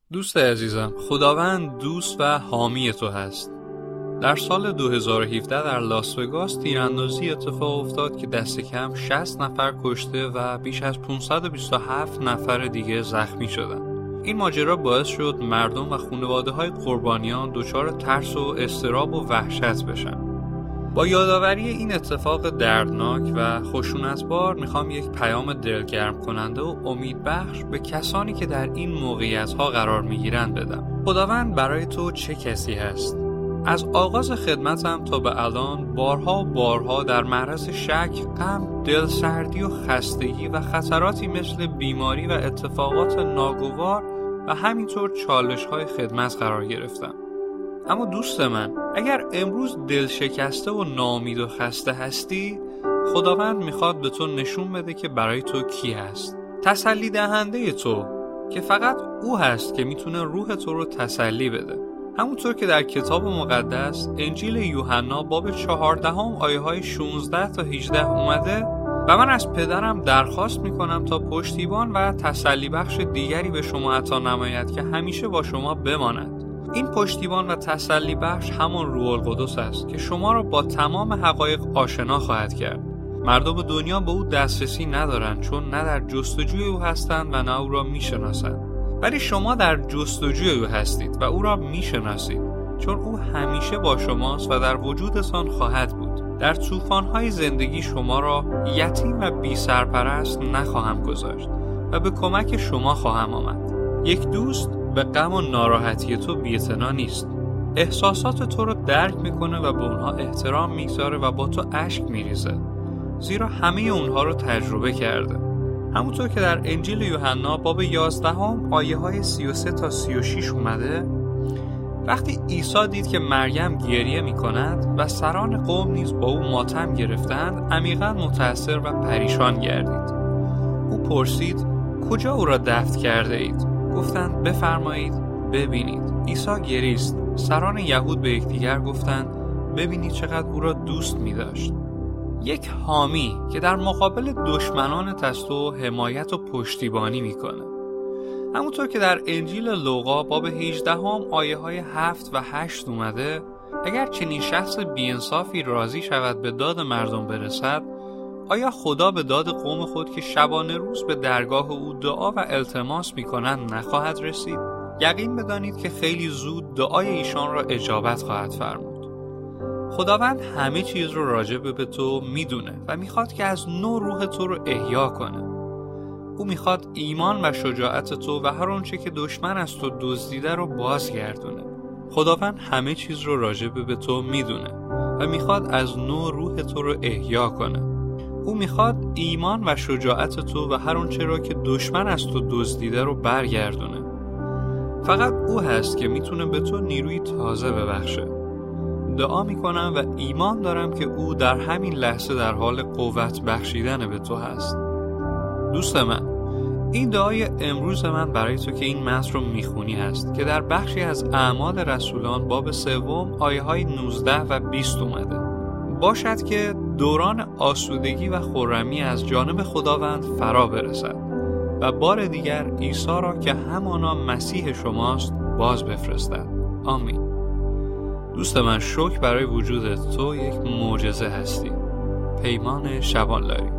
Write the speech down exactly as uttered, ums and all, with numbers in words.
دوست عزیزم، خداوند دوست و حامی تو هست. در سال دو هزار و هفده در لاس وگاس تیراندازی اتفاق افتاد که دست کم شصت نفر کشته و بیش از پانصد و بیست و هفت نفر دیگه زخمی شدن. این ماجرا باعث شد مردم و خانواده‌های قربانیان دچار ترس و اضطراب و وحشت بشن. با یادآوری این اتفاق دردناک و خشونتبار میخوام یک پیام دلگرم کننده و امیدبخش به کسانی که در این موقعیت‌ها قرار میگیرن بدم. خداوند برای تو چه کسی هست؟ از آغاز خدمتم تا به الان بارها و بارها در معرض شک، غم، دلسردی و خستگی و خطراتی مثل بیماری و اتفاقات ناگوار و همینطور چالش‌های خدمت قرار گرفتم. اما دوست من، اگر امروز دل شکسته و ناامید و خسته هستی، خداوند میخواد به تو نشون بده که برای تو کی هست. تسلی دهنده تو که فقط او هست که میتونه روح تو رو تسلی بده. همونطور که در کتاب مقدس انجیل یوحنا باب چهاردهم آیه های شانزده تا هجده اومده و من از پدرم درخواست میکنم تا پشتیبان و تسلی بخش دیگری به شما عطا نماید که همیشه با شما بماند. این پشتیبان و تسلی بخش همان روح القدس است که شما را با تمام حقایق آشنا خواهد کرد. مردم دنیا به او دسترسی ندارند چون نه در جستجوی او هستند و نه او را میشناسند. ولی شما در جستجوی او هستید و او را میشناسید چون او همیشه با شماست و در وجودتان خواهد بود. در طوفان‌های زندگی شما را یتیم و بی سرپرست نخواهم گذاشت و به کمک شما خواهم آمد. یک دوست به غم و ناراحتی تو بی‌اعتنا نیست. احساسات تو رو درک میکنه و به اونها احترام میذاره و با تو اشک میریزه، زیرا همه اونها رو تجربه کرده. همونطور که در انجیل یوحنا باب یازدهم آیه های سی و سه تا سی و شش اومده، وقتی عیسی دید که مریم گریه میکند و سران قوم نیز با او ماتم گرفتند، عمیقاً متأثر و پریشان گردید. او پرسید کجا او را دفن کرده اید؟ گفتند بفرمایید ببینید. عیسی گریست. سران یهود به یکدیگر گفتند ببینید چقدر او را دوست می داشت. یک حامی که در مقابل دشمنان است و حمایت و پشتیبانی می کنه. همونطور که در انجیل لوقا باب هجدهم آیه های هفت و هشت اومده، اگر چنین شخص بی‌انصافی راضی شود به داد مردم برسد، آیا خدا به داد قوم خود که شبانه روز به درگاه او دعا و التماس می‌کنند نخواهد رسید؟ یقین بدانید که خیلی زود دعای ایشان را اجابت خواهد فرمود. خداوند همه چیز رو راجع به تو میدونه و میخواد که از نو روح تو رو احیا کنه. او میخواد ایمان و شجاعت تو و هر آنچه که دشمن از تو دزدیده رو بازگردونه. خداوند همه چیز رو راجع به تو میدونه و میخواد از نو روح تو رو احیا کنه. او میخواد ایمان و شجاعت تو و هر آنچه را که دشمن از تو دزدیده رو برگردونه. فقط او هست که میتونه به تو نیروی تازه ببخشه. دعا میکنم و ایمان دارم که او در همین لحظه در حال قوت بخشیدن به تو هست. دوست من، این دعای امروز من برای تو که این متن رو میخونی هست که در بخشی از اعمال رسولان باب سوم آیه های نوزده و بیست اومده. باشد که دوران آسودگی و خرمی از جانب خداوند فرا برسد و بار دیگر عیسی را که همانا مسیح شماست باز بفرستد. آمین. دوست من، شکر برای وجودت. تو یک معجزه هستی. پیمان شبانلاری.